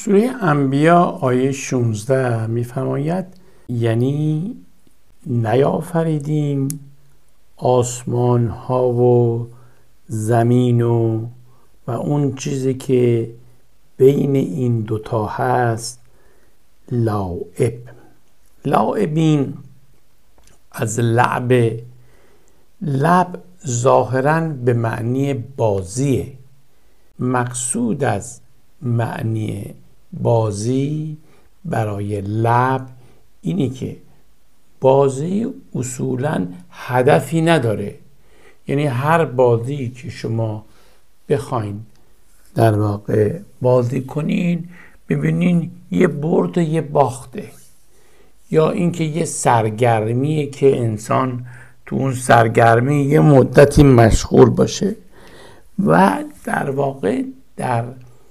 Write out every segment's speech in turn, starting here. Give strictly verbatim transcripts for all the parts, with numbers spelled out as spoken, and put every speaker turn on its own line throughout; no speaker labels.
سوره انبیا آیه شانزده میفرماید یعنی نیافریدیم آسمان ها و زمین و و اون چیزی که بین این دوتا هست لاعب. لاعبین از لعب. لعب ظاهراً به معنی بازیه. مقصود از معنی بازی برای لعب اینی که بازی اصولاً هدفی نداره. یعنی هر بازی که شما بخواین در واقع بازی کنین ببینین یه برد و یه باخته، یا اینکه یه سرگرمیه که انسان تو اون سرگرمی یه مدتی مشغول باشه. و در واقع در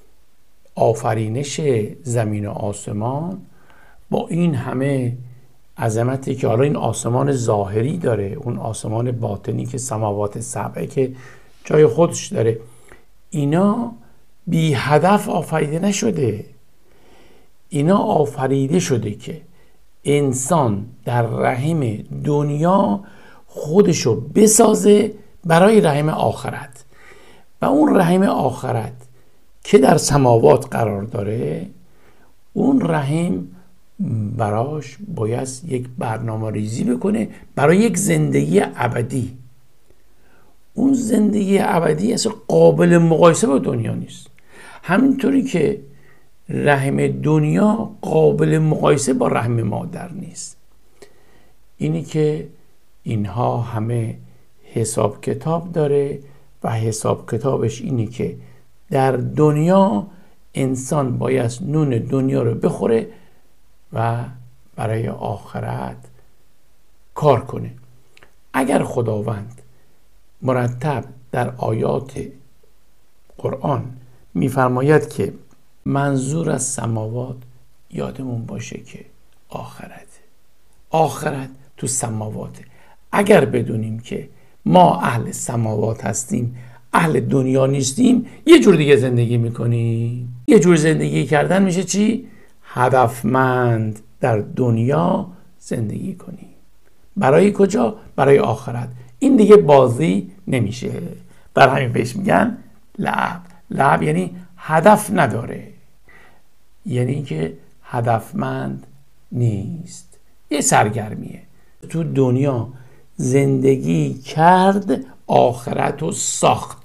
آفرینش زمین و آسمان با این همه عظمتی که حالا این آسمان ظاهری داره، اون آسمان باطنی که سماوات سبعه که جای خودش داره، اینا بی هدف آفریده نشده. اینا آفریده شده که انسان در رحم دنیا خودشو بسازه برای رحم آخرت، و اون رحم آخرت که در سماوات قرار داره، اون رحم براش باید یک برنامه ریزی بکنه برای یک زندگی ابدی. اون زندگی ابدی اصلا قابل مقایسه با دنیا نیست. همینطوری که رحم دنیا قابل مقایسه با رحم مادر نیست. اینی که اینها همه حساب کتاب داره و حساب کتابش اینی که در دنیا انسان باید نون دنیا رو بخوره و برای آخرت کار کنه. اگر خداوند مرتب در آیات قرآن میفرماید که منظور از سماوات، یادمون باشه که آخرت آخرت تو سماواته. اگر بدونیم که ما اهل سماوات هستیم، اهل دنیا نیستیم، یه جور دیگه زندگی میکنیم. یه جور زندگی کردن میشه چی؟ هدفمند در دنیا زندگی کنیم. برای کجا؟ برای آخرت. این دیگه بازی نمیشه. بر همین بهش میگن لعب. لعب یعنی هدف نداره، یعنی که هدفمند نیست، یه سرگرمیه. تو دنیا زندگی کرد، آخرت رو ساخت.